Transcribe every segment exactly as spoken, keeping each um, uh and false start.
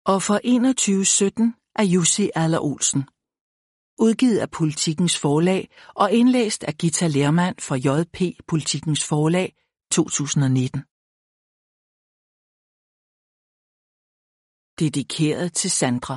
Og for enogtyve sytten af Jussi Adler-Olsen. Udgivet af Politikens Forlag og indlæst af Githa Lehrmann for J P Politikens Forlag to tusind og nitten. Dedikeret til Sandra.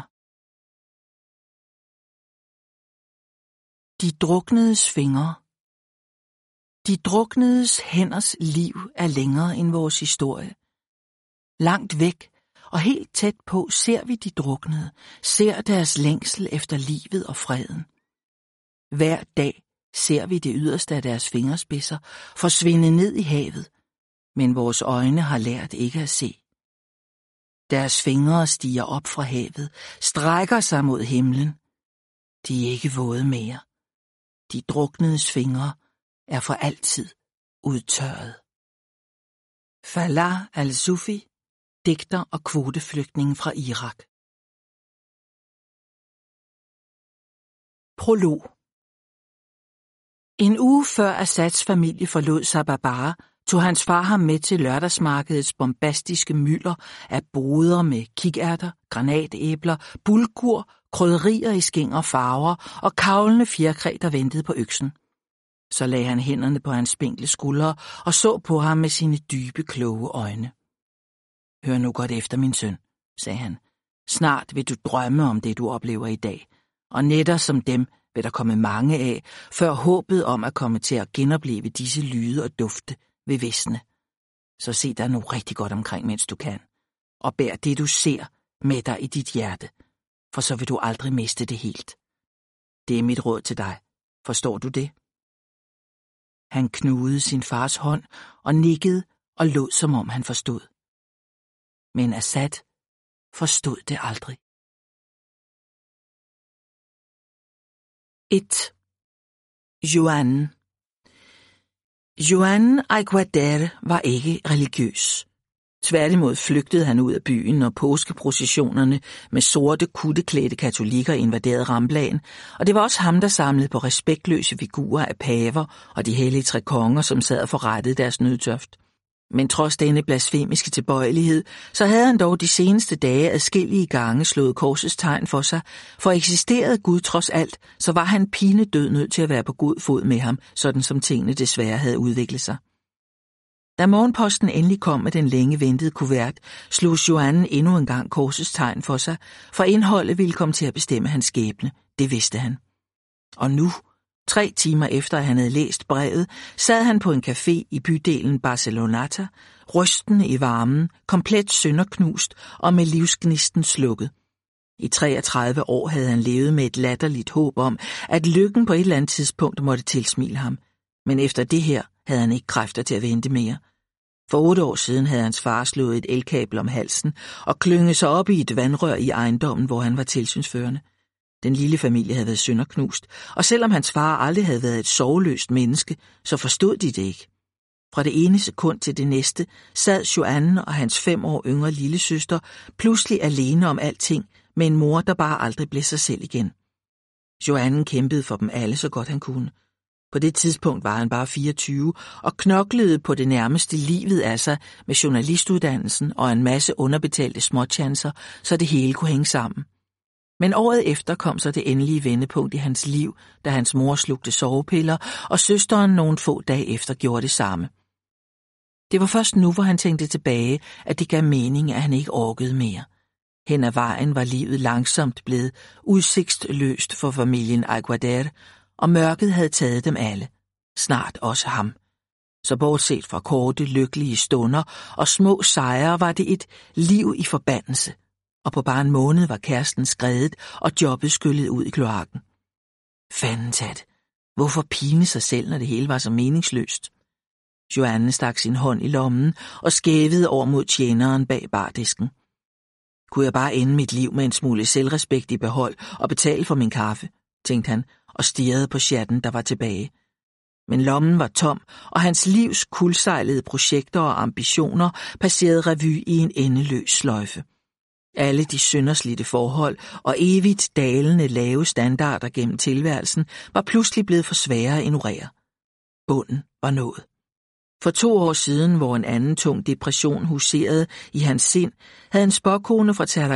De druknedes fingre. De druknedes hænders liv er længere end vores historie. Langt væk og helt tæt på ser vi de druknede, ser deres længsel efter livet og freden. Hver dag ser vi det yderste af deres fingerspidser forsvinde ned i havet, men vores øjne har lært ikke at se. Deres fingre stiger op fra havet, strækker sig mod himlen. De er ikke våde mere. De druknedes fingre er for altid udtørret. Falah al-Sufi, digter og kvoteflygtning fra Irak. Prolog. En uge før Assads familie forlod Sababa, tog hans far ham med til lørdagsmarkedets bombastiske mylder af boder med kikærter, granatæbler, bulgur, krydderier i skinger og farver og kavlende fjerkræ, der ventede på øksen. Så lagde han hænderne på hans spinkle skuldre og så på ham med sine dybe, kloge øjne. Hør nu godt efter, min søn, sagde han. Snart vil du drømme om det, du oplever i dag, og netter som dem vil der komme mange af, før håbet om at komme til at genopleve disse lyde og dufte vil visne. Så se dig nu rigtig godt omkring, mens du kan, og bær det, du ser, med dig i dit hjerte, for så vil du aldrig miste det helt. Det er mit råd til dig. Forstår du det? Han knugede sin fars hånd og nikkede og lod, som om han forstod. Men Assad forstod det aldrig. et. Joanne. Joanne Aiguader var ikke religiøs. Tværtimod flygtede han ud af byen, når påskeprocessionerne med sorte, kutteklædte katolikker invaderede Ramblagen, og det var også ham, der samlede på respektløse figurer af paver og de hellige tre konger, som sad og forrettede deres nødtørft. Men trods denne blasfemiske tilbøjelighed, så havde han dog de seneste dage adskillige gange slået korsets tegn for sig, for eksisterede Gud trods alt, så var han pinedød nødt til at være på god fod med ham, sådan som tingene desværre havde udviklet sig. Da morgenposten endelig kom med den længe ventede kuvert, slog Joanne endnu en gang korsets tegn for sig, for indholdet ville komme til at bestemme hans skæbne, det vidste han. Og nu, tre timer efter at han havde læst brevet, sad han på en café i bydelen Barceloneta, rystende i varmen, komplet sønderknust og med livsgnisten slukket. I treogtredive år havde han levet med et latterligt håb om, at lykken på et eller andet tidspunkt måtte tilsmile ham. Men efter det her havde han ikke kræfter til at vente mere. For otte år siden havde hans far slået et elkabel om halsen og klynget sig op i et vandrør i ejendommen, hvor han var tilsynsførende. Den lille familie havde været sønderknust, og selvom hans far aldrig havde været et sorgløst menneske, så forstod de det ikke. Fra det ene sekund til det næste sad Joanne og hans fem år yngre lillesøster pludselig alene om alting med en mor, der bare aldrig blev sig selv igen. Joanne kæmpede for dem alle så godt han kunne. På det tidspunkt var han bare fireogtyve og knoklede på det nærmeste livet af sig med journalistuddannelsen og en masse underbetalte småchancer, så det hele kunne hænge sammen. Men året efter kom så det endelige vendepunkt i hans liv, da hans mor slugte sovepiller, og søsteren nogle få dage efter gjorde det samme. Det var først nu, hvor han tænkte tilbage, at det gav mening, at han ikke orkede mere. Hen ad vejen var livet langsomt blevet udsigtsløst for familien Aiguader, og mørket havde taget dem alle. Snart også ham. Så bortset fra korte, lykkelige stunder og små sejre, var det et liv i forbandelse. Og på bare en måned var kæresten skredet og jobbet skyllet ud i kloakken. Fanden tat. Hvorfor pine sig selv, når det hele var så meningsløst? Joanne stak sin hånd i lommen og skævede over mod tjeneren bag bardisken. Kunne jeg bare ende mit liv med en smule selvrespekt i behold og betale for min kaffe, tænkte han og stirrede på chatten, der var tilbage. Men lommen var tom, og hans livs kuldsejlede projekter og ambitioner passerede revy i en endeløs sløjfe. Alle de sønderslidte forhold og evigt dalende lave standarder gennem tilværelsen var pludselig blevet for svære at ignorere. Bunden var nået. For to år siden, hvor en anden tung depression huserede i hans sind, havde en spåkone fra